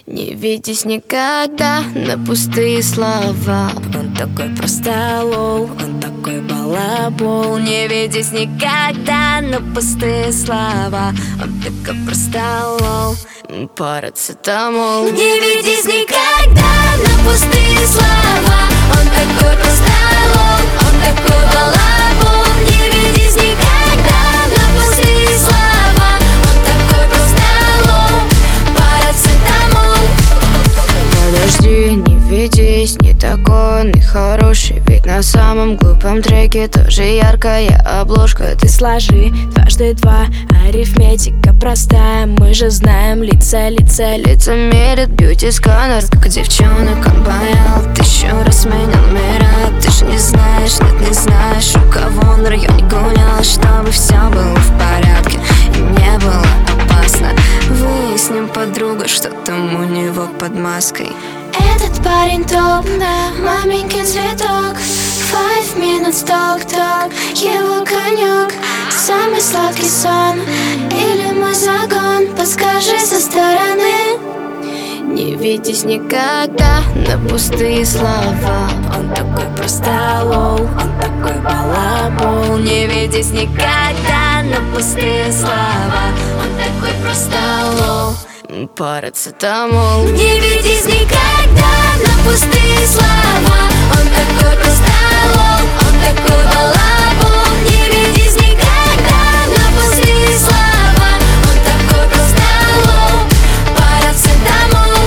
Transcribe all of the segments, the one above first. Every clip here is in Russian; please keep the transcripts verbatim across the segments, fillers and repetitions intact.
Не ведись никогда на пустые слова. Он такой простолол, он такой балабол. Не ведись никогда на пустые слова. Он такой простолол, парацетамол. Не ведись никогда на пустые слова. Он такой простолол, он такой балабол. Не ведись никогда на пустые слова. Он такой простолол, парацетамол. Подожди, не ведись, не такой он и хороший. Ведь на самом глупом треке тоже яркая обложка. Ты сложи дважды два, арифметика простая. Мы же знаем лица, лица, Лица мерят бьюти-сканер. Как девчонок он боял, тысячу раз менял номера. Ты ж не знаешь, нет, не знаешь, у кого он в районе гулял. Чтобы все было в порядке и не было опасно. Выясним, подруга, что там у него под маской. Этот парень топ, да, маменькин цветок. Five minutes talk-talk, его конек. Самый сладкий сон или мой загон? Подскажи со стороны. Не ведись никогда на пустые слова. Он такой простолол, он такой балабол. Не ведись никогда на пустые слова. Он такой простолол, парацетамол. не ведись никогда на пустые слова. Он такой простолол, он такой балабол. Не ведись никогда на пустые слова. Он такой простолол, парацетамол.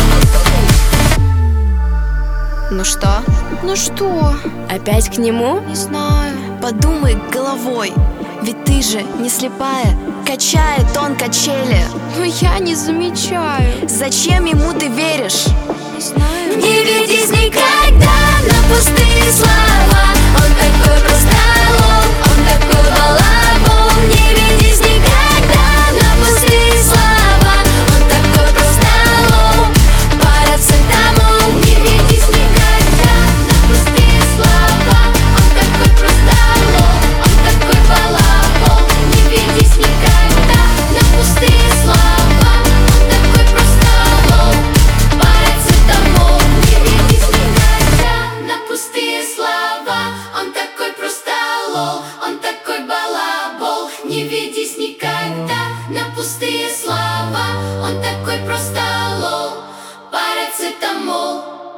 Ну что? Ну что, Опять к нему? не знаю. Подумай головой, ведь ты же не слепая. Качает он качели. Но я не замечаю. Зачем ему ты веришь? Не знаю. Не ведись никогда на пустые слова. Он такой простолол, он такой балабол. Не ведись никогда на пустые слова. Он такой простолол, парацетамол. Не ведись никогда на пустые слова. Он такой простолол, он такой балабол. Не ведись никогда на пустые слова. Он такой простолол, парацетамол. Не ведись никогда на пустые слова. Он такой простолол, он такой балабол. Не ведись никогда на пустые слова. Он такой простолол, парацетамол.